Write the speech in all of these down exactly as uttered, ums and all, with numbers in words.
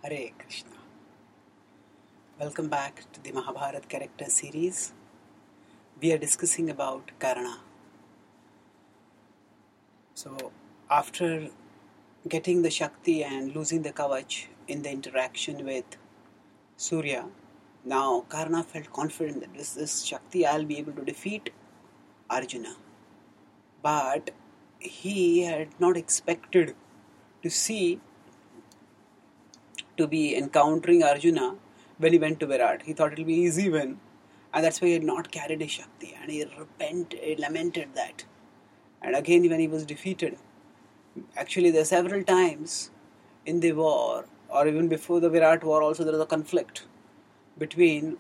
Hare Krishna. Welcome back to the Mahabharata character series. We are discussing about Karna. So, after getting the Shakti and losing the Kavach in the interaction with Surya, now Karna felt confident that with this Shakti I'll be able to defeat Arjuna. But he had not expected to see to be encountering Arjuna when he went to Virat. He thought it would be easy win, and that's why he had not carried his Shakti, and he repented, he lamented that. And again, when he was defeated, actually there are several times in the war, or even before the Virat war also, there was a conflict between,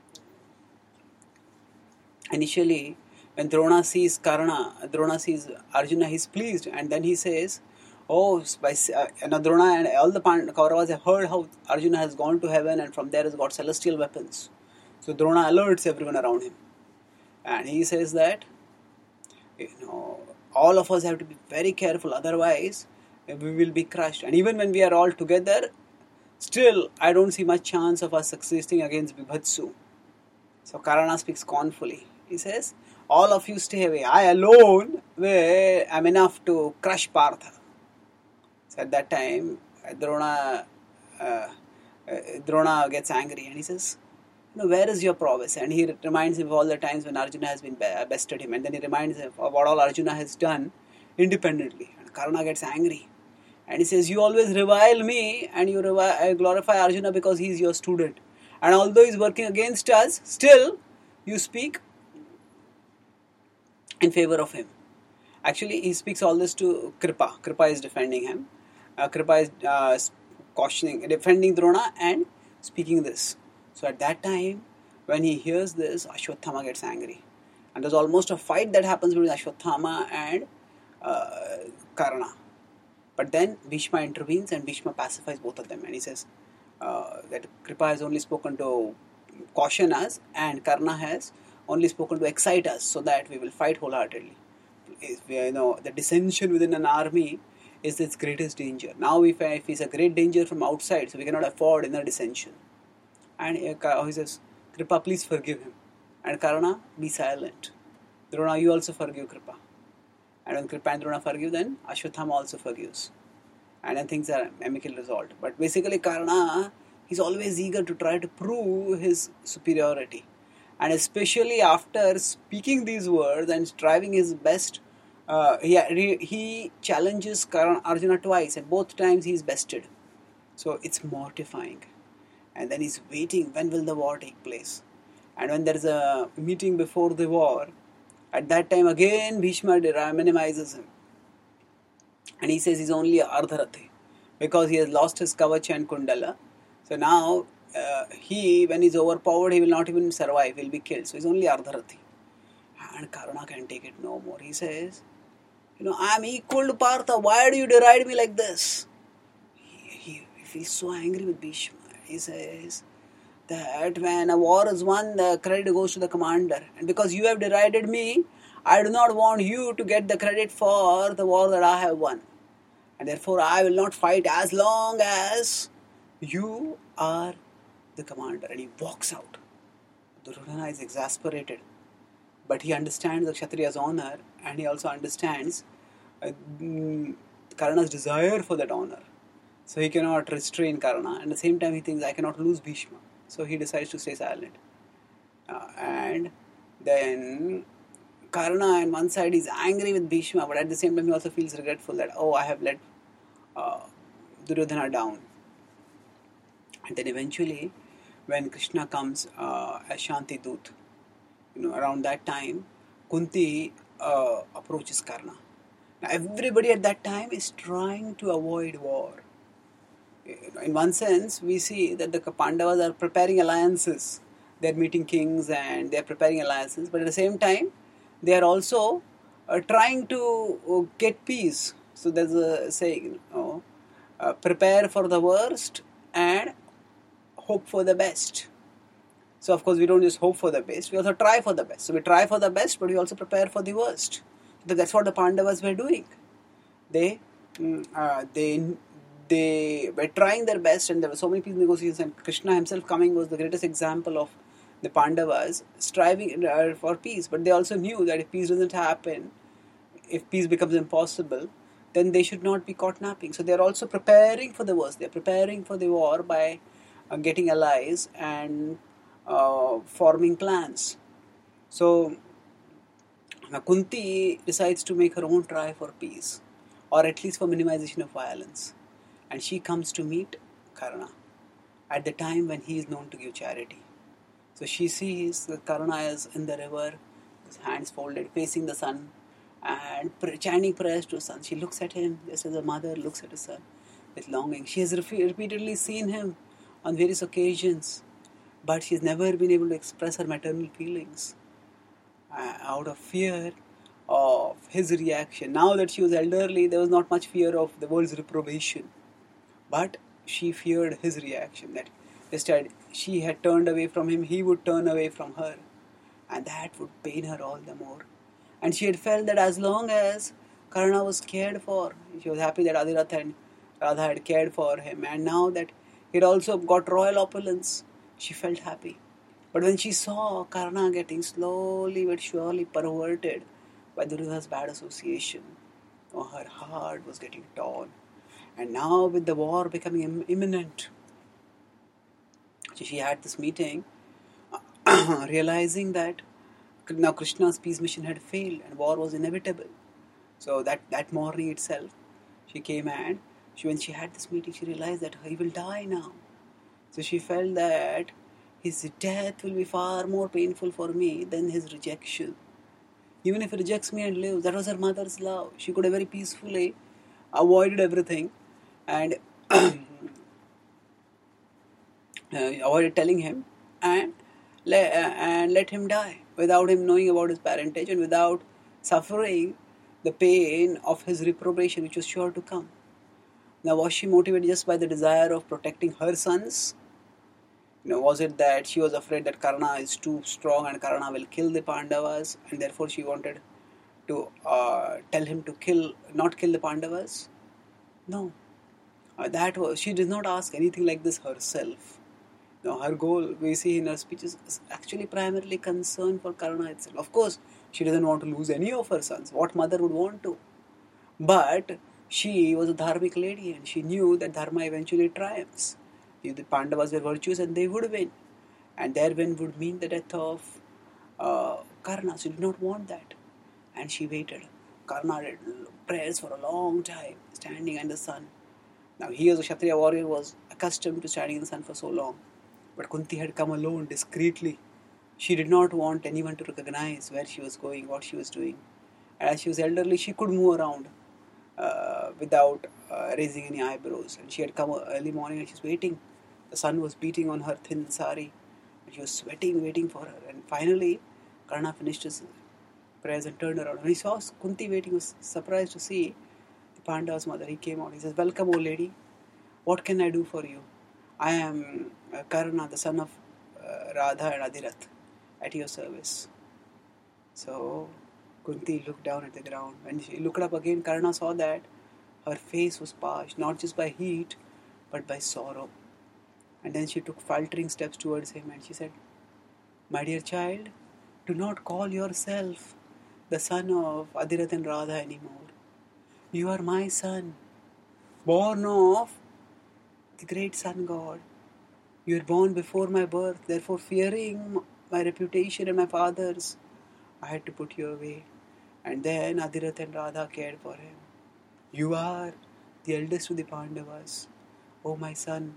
initially, when Drona sees Karna, Drona sees Arjuna, he's pleased, and then he says, oh, by, uh, Drona and all the Kauravas have heard how Arjuna has gone to heaven and from there has got celestial weapons. So Drona alerts everyone around him. And he says that, you know, all of us have to be very careful, otherwise we will be crushed. And even when we are all together, still I don't see much chance of us succeeding against Bibhatsu. So Karna speaks scornfully. He says, all of you stay away. I alone am enough to crush Partha. So at that time, Drona, uh, Drona gets angry and he says, you know, where is your prowess? And he reminds him of all the times when Arjuna has been bested him, and then he reminds him of what all Arjuna has done independently. And Karna gets angry and he says, you always revile me and you revi- glorify Arjuna because he is your student. And although he is working against us, still you speak in favor of him. Actually, he speaks all this to Kripa. Kripa is defending him. Uh, Kripa is uh, cautioning, defending Drona and speaking this. So at that time, when he hears this, Ashwatthama gets angry. And there's almost a fight that happens between Ashwatthama and uh, Karna. But then Bhishma intervenes and Bhishma pacifies both of them. And he says uh, that Kripa has only spoken to caution us and Karna has only spoken to excite us so that we will fight wholeheartedly. You know, the dissension within an army is its greatest danger. Now if, if it's a great danger from outside, so we cannot afford inner dissension. And he says, Kripa, please forgive him. And Karna, be silent. Drona, you also forgive Kripa. And when Kripa and Drona forgive, then Ashwatthama also forgives. And then things are amicably resolved. But basically Karna, he's always eager to try to prove his superiority. And especially after speaking these words and striving his best, uh, he, he challenges Arjuna twice, and both times he is bested. So it's mortifying. And then he's waiting, when will the war take place? And when there is a meeting before the war, at that time again Bhishma minimizes him. And he says he's only Ardharathi, because he has lost his Kavach and Kundala. So now, uh, he, when he's overpowered, he will not even survive, he'll be killed. So he's only Ardharathi. And Karna can take it no more. He says, you know, I'm equal to Partha, why do you deride me like this? He, he, he feels so angry with Bhishma. He says that when a war is won, the credit goes to the commander. And because you have derided me, I do not want you to get the credit for the war that I have won. And therefore I will not fight as long as you are the commander. And he walks out. Duryodhana is exasperated. But he understands the Kshatriya's honor, and he also understands uh, Karna's desire for that honor. So he cannot restrain Karna. And at the same time he thinks, I cannot lose Bhishma. So he decides to stay silent. Uh, and then Karna on one side is angry with Bhishma, but at the same time he also feels regretful that, oh, I have let uh, Duryodhana down. And then eventually, when Krishna comes uh, as Shanti Dut, you know, around that time, Kunti uh, approaches Karna. Now everybody at that time is trying to avoid war. In one sense, we see that the Pandavas are preparing alliances. They are meeting kings and they are preparing alliances. But at the same time, they are also uh, trying to uh, get peace. So there's a saying, you know, uh, prepare for the worst and hope for the best. So of course we don't just hope for the best, we also try for the best. So we try for the best, but we also prepare for the worst. That's what the Pandavas were doing. They, uh, they they were trying their best, and there were so many peace negotiations, and Krishna himself coming was the greatest example of the Pandavas striving uh, for peace. But they also knew that if peace doesn't happen, if peace becomes impossible, then they should not be caught napping. So they're also preparing for the worst. They're preparing for the war by uh, getting allies and uh, forming plans. So now Kunti decides to make her own try for peace, or at least for minimization of violence. And she comes to meet Karna at the time when he is known to give charity. So she sees that Karna is in the river, his hands folded, facing the sun, and chanting prayers to his son. She looks at him just as a mother looks at a son with longing. She has repeatedly seen him on various occasions, but she has never been able to express her maternal feelings uh, out of fear of his reaction. Now that she was elderly, there was not much fear of the world's reprobation, but she feared his reaction, that instead she had turned away from him, he would turn away from her, and that would pain her all the more. And she had felt that as long as Karna was cared for, she was happy that Adirath and Radha had cared for him, and now that he had also got royal opulence, she felt happy. But when she saw Karna getting slowly but surely perverted by Duryodhana's bad association, oh, her heart was getting torn. And now with the war becoming im- imminent, she had this meeting, realizing that now Krishna's peace mission had failed and war was inevitable. So that, that morning itself, she came and she, when she had this meeting, she realized that he will die now. So she felt that his death will be far more painful for me than his rejection. Even if he rejects me and lives, that was her mother's love. She could have very peacefully avoided everything and uh, avoided telling him and, le- uh, and let him die without him knowing about his parentage and without suffering the pain of his reprobation, which was sure to come. Now, was she motivated just by the desire of protecting her sons? You know, was it that she was afraid that Karna is too strong and Karna will kill the Pandavas, and therefore she wanted to uh, tell him to kill, not kill the Pandavas? No. Uh, that was, she did not ask anything like this herself. Now, her goal, we see in her speeches, is actually primarily concern for Karna itself. Of course, she doesn't want to lose any of her sons. What mother would want to? But she was a dharmic lady and she knew that dharma eventually triumphs. The Pandavas were virtuous and they would win. And their win would mean the death of uh, Karna. She did not want that. And she waited. Karna did prayers for a long time, standing in the sun. Now he as a Kshatriya warrior was accustomed to standing in the sun for so long. But Kunti had come alone, discreetly. She did not want anyone to recognize where she was going, what she was doing. And as she was elderly, she could move around uh, without uh, raising any eyebrows. And she had come early morning and she was waiting. The sun was beating on her thin sari. And she was sweating, waiting for her. And finally, Karna finished his prayers and turned around. When he saw Kunti waiting, he was surprised to see the Pandava's mother. He came out. He says, "Welcome, old lady. What can I do for you? I am uh, Karna, the son of uh, Radha and Adirath, at your service." So Kunti looked down at the ground. When she looked up again, Karna saw that her face was parched, not just by heat, but by sorrow. And then she took faltering steps towards him and she said, "My dear child, do not call yourself the son of Adirath and Radha anymore. You are my son, born of the great sun god. You were born before my birth, therefore fearing my reputation and my father's, I had to put you away. And then Adirath and Radha cared for him. You are the eldest of the Pandavas. Oh, my son."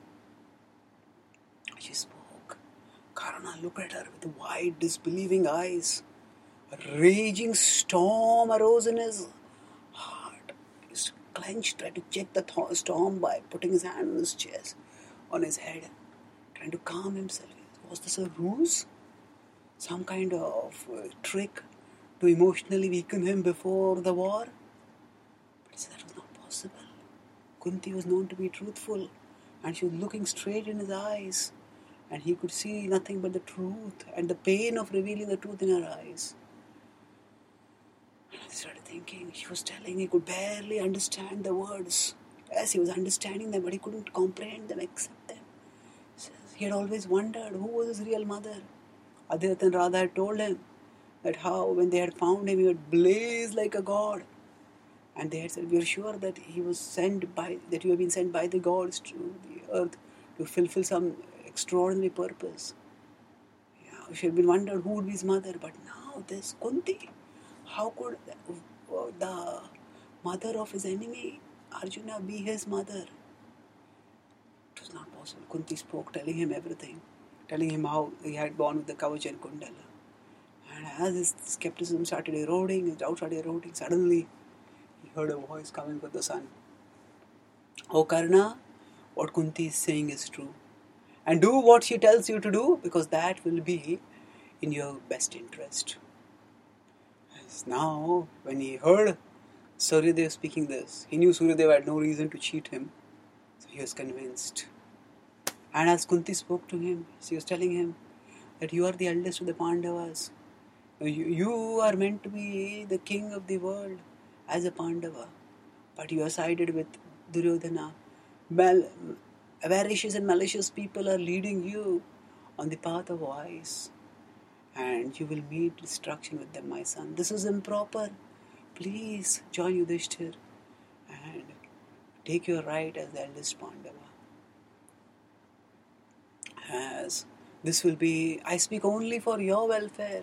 She spoke. Karna looked at her with wide, disbelieving eyes. A raging storm arose in his heart. He clenched, tried to check the th- storm by putting his hand on his chest, on his head, trying to calm himself. Was this a ruse? Some kind of uh, trick to emotionally weaken him before the war? But he said that was not possible. Kunti was known to be truthful, and she was looking straight in his eyes, and he could see nothing but the truth and the pain of revealing the truth in her eyes. And I started thinking, she was telling, he could barely understand the words, Yes, he was understanding them, but he couldn't comprehend them, accept them. He had always wondered who was his real mother. Adhirat and Radha had told him that how when they had found him, he would blaze like a god. And they had said, we are sure that he was sent by, that you have been sent by the gods to the earth to fulfill some extraordinary purpose. Yeah, she had been wondered who would be his mother, but now this Kunti, how could the mother of his enemy, Arjuna, be his mother? It was not possible. Kunti spoke, telling him everything, telling him how he had born with the Kavach and Kundala. And as his skepticism started eroding, his doubt started eroding, suddenly he heard a voice coming from the sun. Oh Karna, what Kunti is saying is true. And do what she tells you to do, because that will be in your best interest. As now, when he heard Suryadev speaking this, he knew Suryadev had no reason to cheat him. So he was convinced. And as Kunti spoke to him, she was telling him that you are the eldest of the Pandavas. You, you are meant to be the king of the world as a Pandava. But you are sided with Duryodhana. Mal- avaricious and malicious people are leading you on the path of vice. And you will meet destruction with them, my son. This is improper. Please join Yudhishthir and take your right as the eldest Pandava. As this will be, I speak only for your welfare.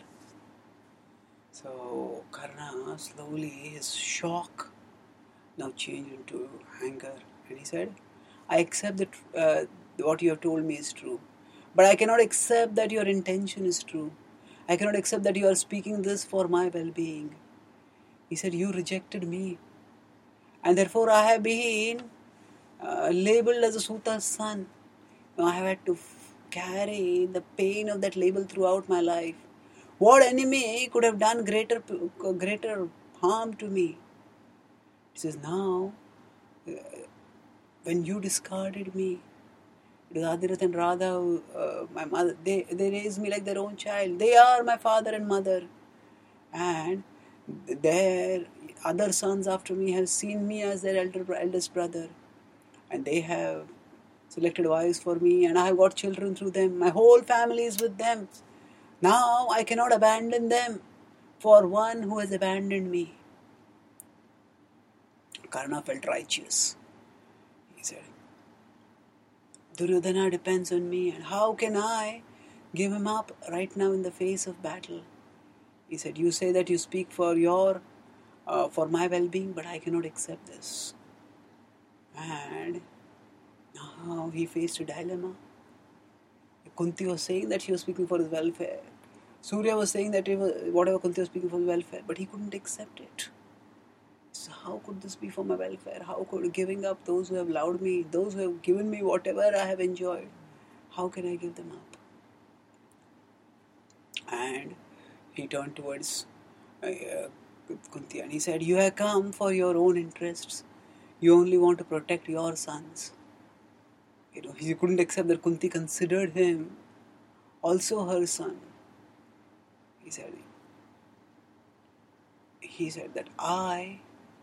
So Karna, slowly, his shock now changed into anger. And he said, I accept that uh, what you have told me is true. But I cannot accept that your intention is true. I cannot accept that you are speaking this for my well-being. He said, you rejected me. And therefore I have been uh, labeled as a Suta's son. Now I have had to f- carry the pain of that label throughout my life. What enemy could have done greater greater harm to me? He says, now, uh, when you discarded me, it was Adhirat and Radha, who, uh, my mother, they, they raised me like their own child. They are my father and mother. And their other sons after me have seen me as their elder, eldest brother. And they have selected wives for me, and I have got children through them. My whole family is with them. Now I cannot abandon them for one who has abandoned me. Karna felt righteous. He said, Duryodhana depends on me, and how can I give him up right now in the face of battle? He said, you say that you speak for your, uh, for my well-being, but I cannot accept this. And now he faced a dilemma. Kunti was saying that she was speaking for his welfare. Surya was saying that was, whatever Kunti was speaking for his welfare, but he couldn't accept it. So how could this be for my welfare? How could giving up those who have loved me, those who have given me whatever I have enjoyed, how can I give them up? And he turned towards uh, Kunti and he said, you have come for your own interests. You only want to protect your sons. You know, he couldn't accept that Kunti considered him also her son. He said, he said that I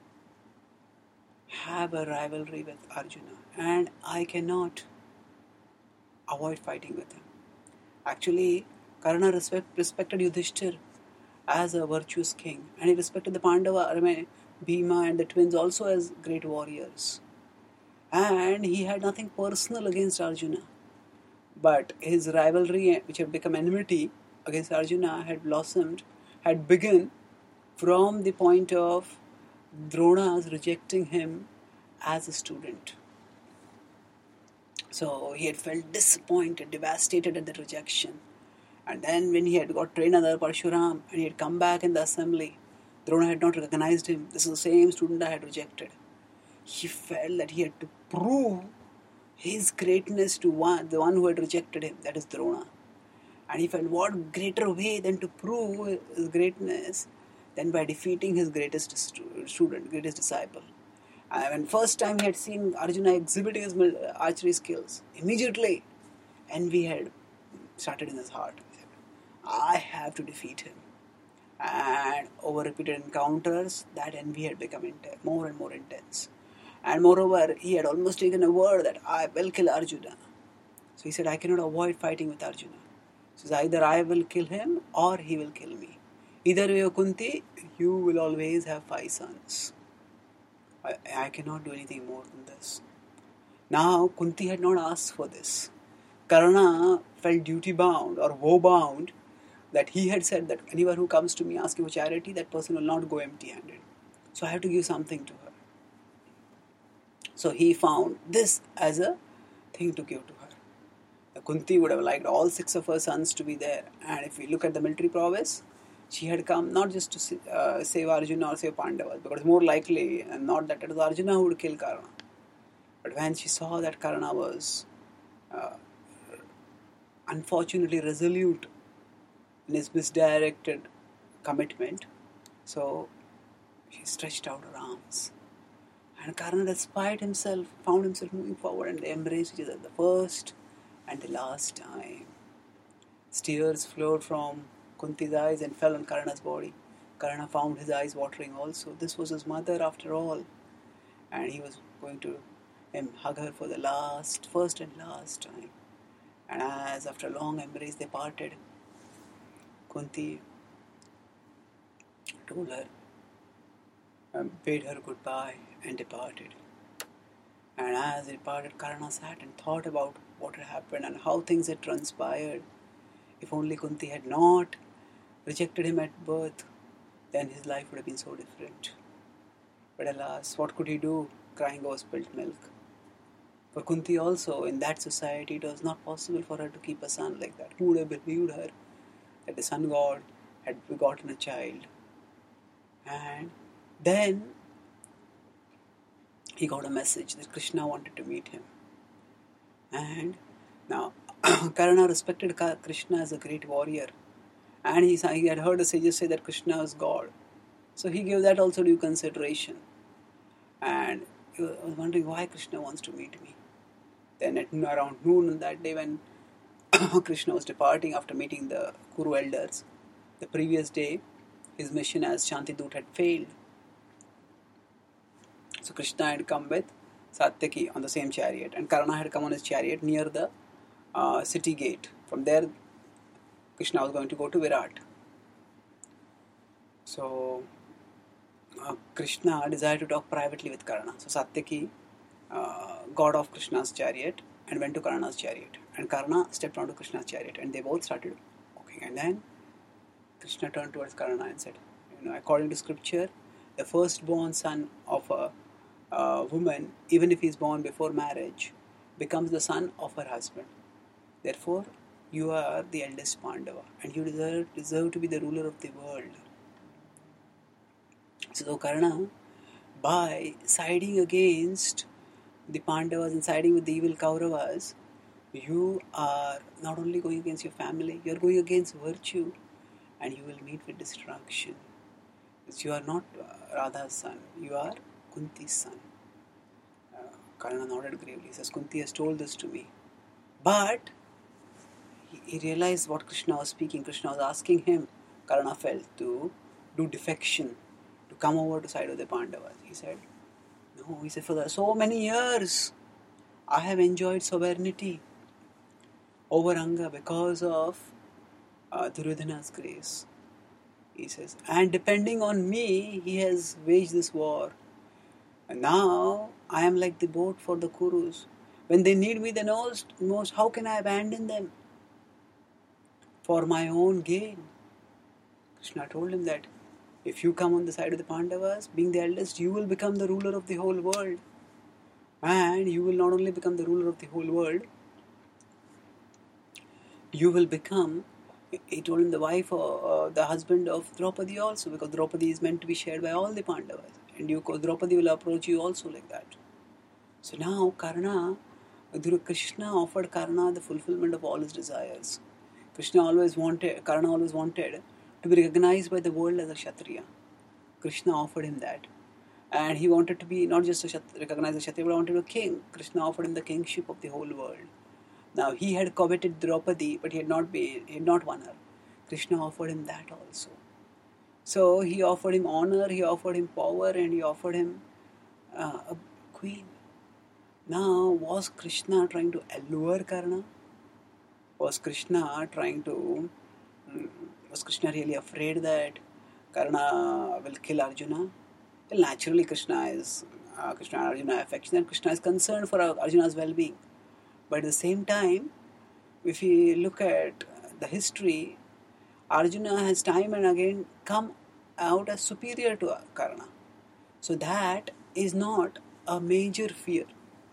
have a rivalry with Arjuna and I cannot avoid fighting with him. Actually, Karna respect, respected Yudhishthir as a virtuous king, and he respected the Pandava, I mean, Bhima and the twins also as great warriors. And he had nothing personal against Arjuna. But his rivalry, which had become enmity against Arjuna, had blossomed, had begun from the point of Drona's rejecting him as a student. So he had felt disappointed, devastated at the rejection. And then when he had got trained under Parshuram and he had come back in the assembly, Drona had not recognized him. This is the same student I had rejected. He felt that he had to prove his greatness to one, the one who had rejected him, that is Drona. And he felt what greater way than to prove his greatness than by defeating his greatest student, greatest disciple. And when first time he had seen Arjuna exhibiting his archery skills, immediately envy had started in his heart. I have to defeat him. And over repeated encounters, that envy had become intense, more and more intense. And moreover, he had almost taken a word that I will kill Arjuna. So he said, I cannot avoid fighting with Arjuna. He says, either I will kill him or he will kill me. Either way, Kunti, you will always have five sons. I, I cannot do anything more than this. Now, Kunti had not asked for this. Karna felt duty-bound or woe-bound that he had said that anyone who comes to me asking for charity, that person will not go empty-handed. So I have to give something to her. So he found this as a thing to give to her. Kunti would have liked all six of her sons to be there. And if we look at the military prowess, she had come not just to uh, save Arjuna or save Pandavas, because more likely, and not that it was Arjuna who would kill Karna. But when she saw that Karna was uh, unfortunately resolute in his misdirected commitment, so she stretched out her arms. And Karna, despite himself, found himself moving forward, and they embraced each other the first and the last time. Tears flowed from Kunti's eyes and fell on Karna's body. Karna found his eyes watering also. This was his mother after all. And he was going to um, hug her for the last, first and last time. And as after a long embrace they parted, Kunti told her, um, bade her goodbye and departed. And as they departed, Karna sat and thought about what had happened and how things had transpired. If only Kunti had not rejected him at birth, then his life would have been so different. But alas, what could he do, crying over spilt milk? For Kunti also, in that society, it was not possible for her to keep a son like that. Who would have believed her that the sun god had begotten a child? And then he got a message that Krishna wanted to meet him. And now Karna respected Krishna as a great warrior. And he, he had heard the sages say that Krishna is God. So he gave that also due consideration. And he was wondering why Krishna wants to meet me. Then at around noon that day, when Krishna was departing after meeting the Kuru elders, the previous day his mission as Shantidut had failed. So Krishna had come with Satyaki on the same chariot, and Karna had come on his chariot near the uh, city gate. From there Krishna was going to go to Virat. So uh, Krishna desired to talk privately with Karna. So Satyaki uh, got off Krishna's chariot and went to Karna's chariot. And Karna stepped onto Krishna's chariot, and they both started walking. And then Krishna turned towards Karna and said, you know, according to scripture, the firstborn son of a uh, woman, even if he is born before marriage, becomes the son of her husband. Therefore, you are the eldest Pandava, and you deserve, deserve to be the ruler of the world. So Karna, by siding against the Pandavas and siding with the evil Kauravas, you are not only going against your family, you are going against virtue, and you will meet with destruction. Because you are not Radha's son, you are Kunti's son. Uh, Karna nodded gravely. He says, Kunti has told this to me. But he, he realized what Krishna was speaking. Krishna was asking him, Karna felt, to do defection, to come over to side of the Pandavas. He said, no, he said, for the, so many years I have enjoyed sovereignty over Anga because of uh, Duryodhana's grace. He says, and depending on me, he has waged this war. And now I am like the boat for the Kurus. When they need me the most, most, how can I abandon them for my own gain? Krishna told him that if you come on the side of the Pandavas, being the eldest, you will become the ruler of the whole world. And you will not only become the ruler of the whole world, you will become, he told him, the wife or uh, the husband of Draupadi also, because Draupadi is meant to be shared by all the Pandavas. And you, Draupadi will approach you also like that. So now Karna, Krishna offered Karna the fulfillment of all his desires. Krishna always wanted, Karna always wanted to be recognized by the world as a Kshatriya. Krishna offered him that. And he wanted to be not just a Kshatriya, recognized as a Kshatriya, but wanted a king. Krishna offered him the kingship of the whole world. Now he had coveted Draupadi, but he had not been, he had not won her. Krishna offered him that also. So he offered him honor, he offered him power, and he offered him uh, a queen. Now, was Krishna trying to allure Karna? Was Krishna trying to... mm, was Krishna really afraid that Karna will kill Arjuna? Well, naturally, Krishna is... Uh, Krishna and Arjuna are affectionate. Krishna is concerned for Arjuna's well-being. But at the same time, if you look at the history, Arjuna has time and again come out as superior to Karna. So that is not a major fear.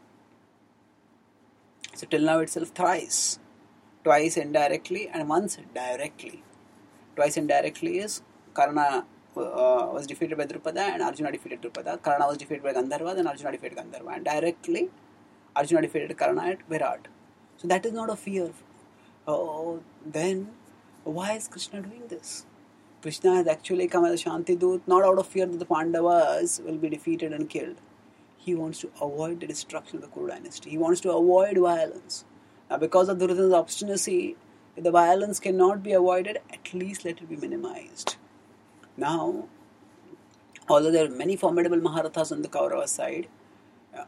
So till now itself thrice. Twice indirectly and once directly. Twice indirectly is Karna uh, was defeated by Drupada and Arjuna defeated Drupada. Karna was defeated by Gandharva and Arjuna defeated Gandharva. And directly Arjuna defeated Karna at Virat. So that is not a fear. Oh, then why is Krishna doing this? Krishna has actually come as a Shanti Dut, not out of fear that the Pandavas will be defeated and killed. He wants to avoid the destruction of the Kuru dynasty. He wants to avoid violence. Now, because of Duryodhana's obstinacy, if the violence cannot be avoided, at least let it be minimized. Now, although there are many formidable Maharathas on the Kaurava side, uh,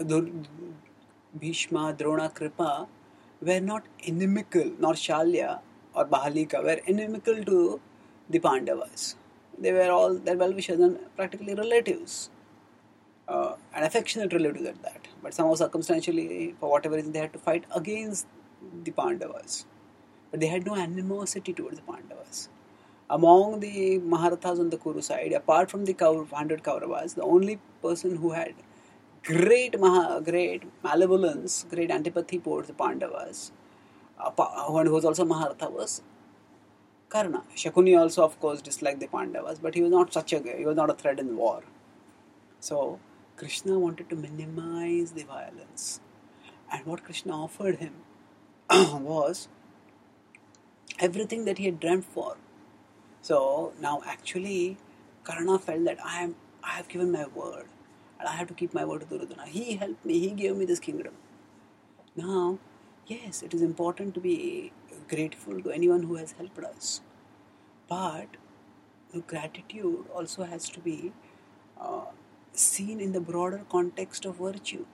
Bhishma, Drona, Kripa were not inimical, nor Shalya or Bahalika were inimical to the Pandavas. They were all their well-wishers and practically relatives. Uh, and affectionate relatives at that. But somehow circumstantially, for whatever reason, they had to fight against the Pandavas. But they had no animosity towards the Pandavas. Among the Maharathas on the Kuru side, apart from the one hundred Kauravas, the only person who had great Maha, great malevolence, great antipathy towards the Pandavas, who was also Maharatha, was Karna. Shakuni also, of course, disliked the Pandavas, but he was not such a he was not a threat in war. So Krishna wanted to minimize the violence. And what Krishna offered him was everything that he had dreamt for. So now actually Karna felt that I am I have given my word and I have to keep my word to Duryodhana. He helped me, he gave me this kingdom. Now, yes, it is important to be grateful to anyone who has helped us. But gratitude also has to be uh, seen in the broader context of virtue.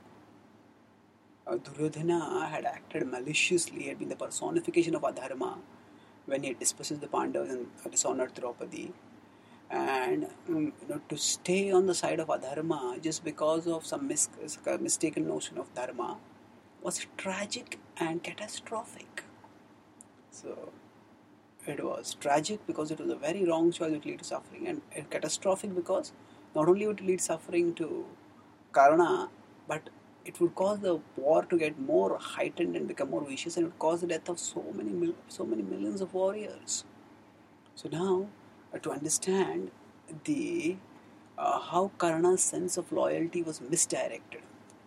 Uh, Duryodhana had acted maliciously, had been the personification of adharma when he disposed the Pandavas and dishonored Draupadi. And um, you know, to stay on the side of adharma just because of some mis- mistaken notion of dharma was tragic and catastrophic. So it was tragic because it was a very wrong choice, it led to suffering, and, and catastrophic because not only would it lead suffering to Karna, but it would cause the war to get more heightened and become more vicious, and it would cause the death of so many mil- so many millions of warriors. So now, uh, to understand the uh, how Karna's sense of loyalty was misdirected,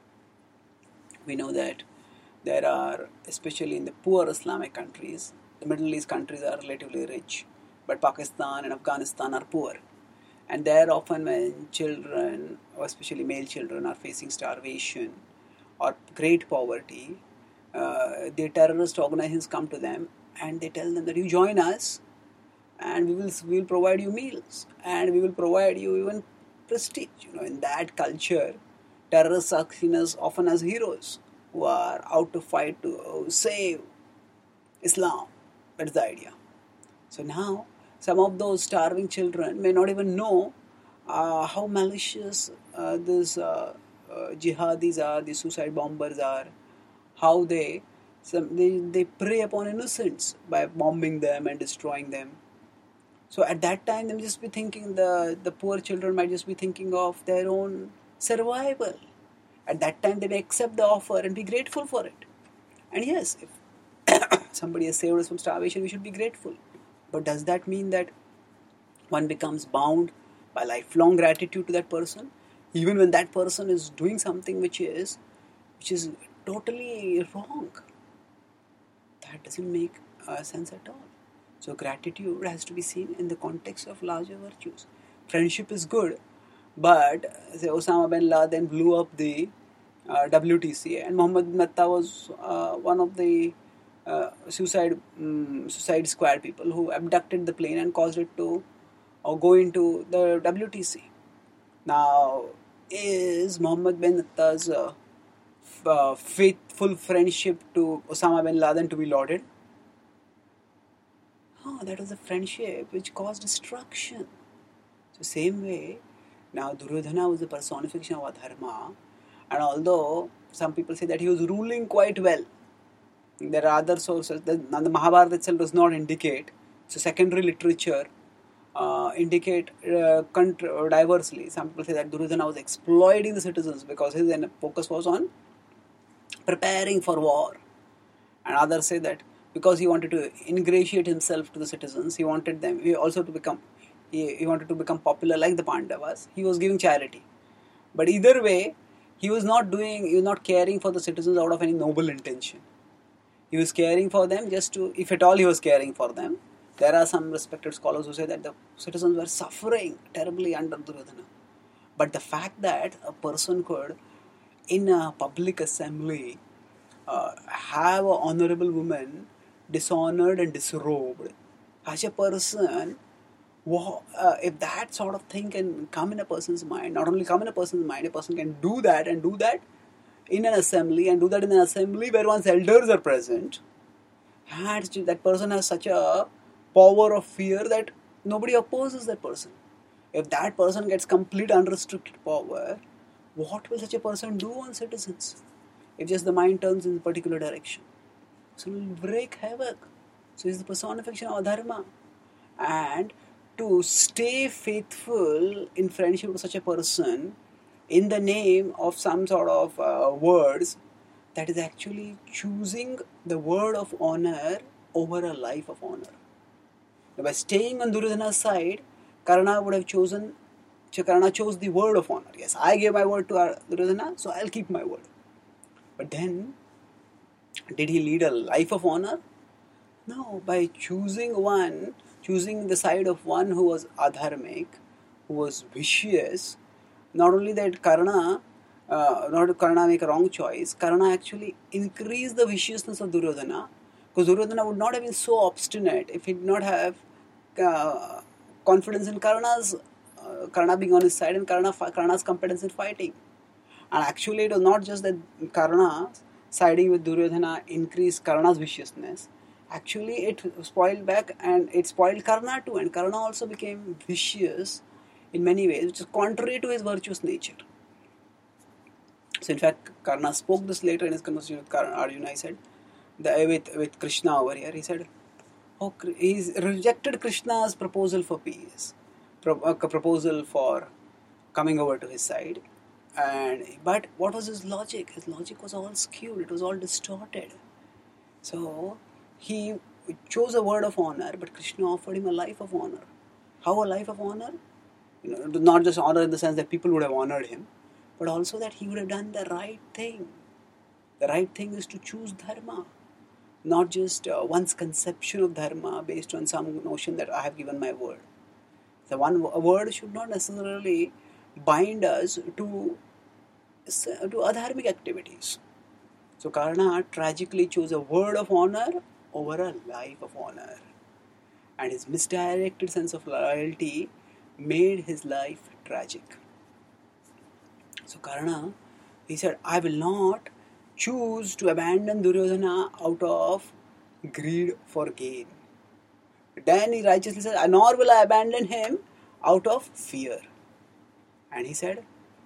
we know that there are, especially in the poor Islamic countries, the Middle East countries are relatively rich, but Pakistan and Afghanistan are poor. And there often when children, or especially male children, are facing starvation or great poverty, uh, the terrorist organizations come to them and they tell them that you join us and we will we will provide you meals and we will provide you even prestige. You know, in that culture, terrorists are seen as often as heroes who are out to fight to save Islam. That's the idea. So now, some of those starving children may not even know uh, how malicious uh, these uh, uh, jihadis are, the suicide bombers are, how they, some, they they prey upon innocents by bombing them and destroying them. So at that time, they may just be thinking, the, the poor children might just be thinking of their own survival. At that time, they may accept the offer and be grateful for it. And yes, if somebody has saved us from starvation, we should be grateful. But does that mean that one becomes bound by lifelong gratitude to that person, even when that person is doing something which is which is totally wrong? That doesn't make uh, sense at all. So gratitude has to be seen in the context of larger virtues. Friendship is good, but say Osama bin Laden blew up the uh, W T C, and Mohammed Natta was uh, one of the Uh, suicide um, suicide squad people who abducted the plane and caused it to uh, go into the W T C. Now, is Muhammad bin Atta's uh, f- uh, faithful friendship to Osama bin Laden to be lauded? Oh, that was a friendship which caused destruction. So same way, now Duryodhana was the personification of Adharma, and although some people say that he was ruling quite well, there are other sources. The, the Mahabharata itself does not indicate. So secondary literature uh, indicate uh, contr- diversely. Some people say that Duryodhana was exploiting the citizens because his focus was on preparing for war, and others say that because he wanted to ingratiate himself to the citizens, he wanted them he also to become he, he wanted to become popular like the Pandavas. He was giving charity, but either way, he was not doing he was not caring for the citizens out of any noble intention. He was caring for them just to, if at all he was caring for them. There are some respected scholars who say that the citizens were suffering terribly under Duryodhana. But the fact that a person could, in a public assembly, uh, have an honorable woman dishonored and disrobed, such a person, wow, uh, if that sort of thing can come in a person's mind, not only come in a person's mind, a person can do that and do that in an assembly and do that in an assembly where one's elders are present, and that person has such a power of fear that nobody opposes that person. If that person gets complete unrestricted power, what will such a person do on citizens? If just the mind turns in a particular direction, so it will break havoc. So it's the personification of dharma. And to stay faithful in friendship with such a person in the name of some sort of uh, words, that is actually choosing the word of honor over a life of honor. Now, by staying on Duryodhana's side, Karna would have chosen, Karna chose the word of honor. Yes, I gave my word to Duryodhana, so I'll keep my word. But then, did he lead a life of honor? No, by choosing one, choosing the side of one who was adharmic, who was vicious, not only that Karna, uh, not Karna make a wrong choice, Karna actually increased the viciousness of Duryodhana, because Duryodhana would not have been so obstinate if he did not have uh, confidence in Karna's, uh, Karna being on his side and Karna, Karna's competence in fighting. And actually it was not just that Karna siding with Duryodhana increased Karna's viciousness. Actually it spoiled back and it spoiled Karna too, and Karna also became vicious in many ways, which is contrary to his virtuous nature. So in fact, Karna spoke this later in his conversation with Arjuna. He said, the, with, with Krishna over here, he said, oh, he's rejected Krishna's proposal for peace, pro, a proposal for coming over to his side. And but what was his logic? His logic was all skewed. It was all distorted. So he chose a word of honor, but Krishna offered him a life of honor. How a life of honor? You know, not just honor in the sense that people would have honored him, but also that he would have done the right thing. The right thing is to choose dharma, not just uh, one's conception of dharma based on some notion that I have given my word. The one a word should not necessarily bind us to to adharmic activities. So Karna tragically chose a word of honor over a life of honor, and his misdirected sense of loyalty made his life tragic. So Karna, he said, I will not choose to abandon Duryodhana out of greed for gain. Then he righteously said, nor will I abandon him out of fear. And he said,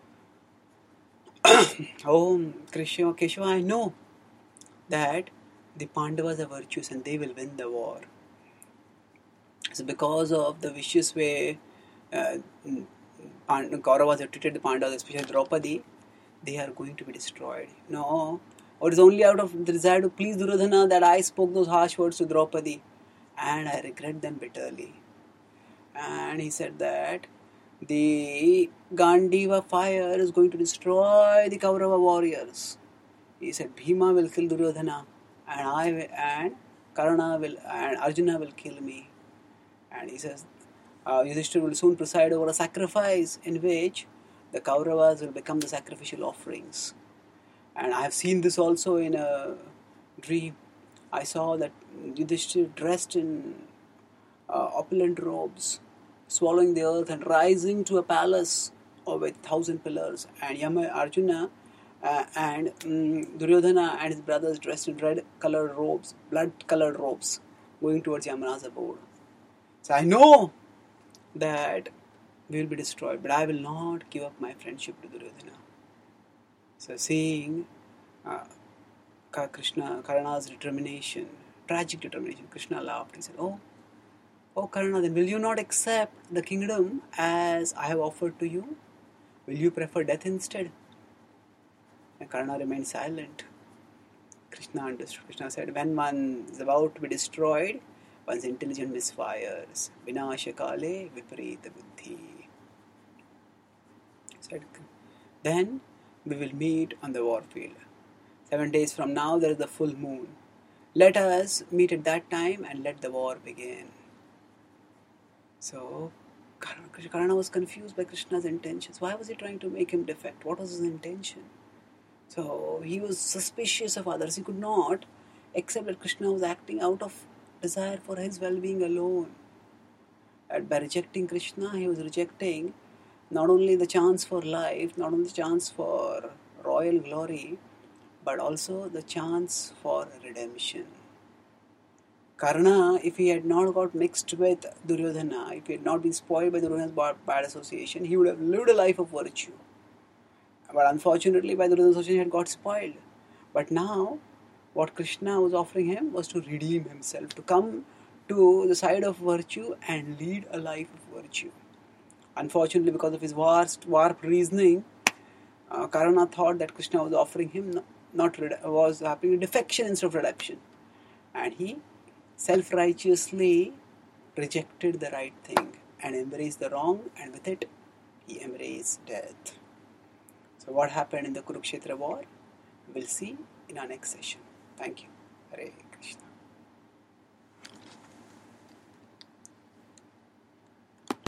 oh, Krishna, Keshava, I know that the Pandavas are virtuous and they will win the war. So because of the vicious way uh, Kauravas have treated the Pandavas, especially Draupadi, they are going to be destroyed. No, or it is only out of the desire to please Duryodhana that I spoke those harsh words to Draupadi, and I regret them bitterly. And he said that the Gandiva fire is going to destroy the Kaurava warriors. He said Bhima will kill Duryodhana, and I and Karna will and Arjuna will kill me. And he says uh, Yudhishthira will soon preside over a sacrifice in which the Kauravas will become the sacrificial offerings. And I have seen this also in a dream. I saw that Yudhishthira dressed in uh, opulent robes, swallowing the earth and rising to a palace or with thousand pillars, and Yama Arjuna uh, and um, Duryodhana and his brothers dressed in red colored robes, blood colored robes, going towards Yamana's abode. So I know that we will be destroyed, but I will not give up my friendship to Duryodhana. So seeing uh, Krishna, Karna's determination, tragic determination, Krishna laughed. He said, "Oh, oh Karna, then will you not accept the kingdom as I have offered to you? Will you prefer death instead?" And Karna remained silent. Krishna understood. Krishna said, when one is about to be destroyed, one's intelligence misfires. Vinasha kale viparita buddhi. Said, then we will meet on the war field. Seven days from now there is the full moon. Let us meet at that time and let the war begin. So Karna was confused by Krishna's intentions. Why was he trying to make him defect? What was his intention? So he was suspicious of others. He could not accept that Krishna was acting out of desire for his well-being alone. And by rejecting Krishna, he was rejecting not only the chance for life, not only the chance for royal glory, but also the chance for redemption. Karna, if he had not got mixed with Duryodhana, if he had not been spoiled by Duryodhana's bad association, he would have lived a life of virtue. But unfortunately, by Duryodhana's association, he had got spoiled. But now, what Krishna was offering him was to redeem himself, to come to the side of virtue and lead a life of virtue. Unfortunately, because of his vast, warped reasoning, uh, Karna thought that Krishna was offering him not was happening defection instead of redemption, and he self-righteously rejected the right thing and embraced the wrong, and with it, he embraced death. So, what happened in the Kurukshetra war? We'll see in our next session. Thank you. Hare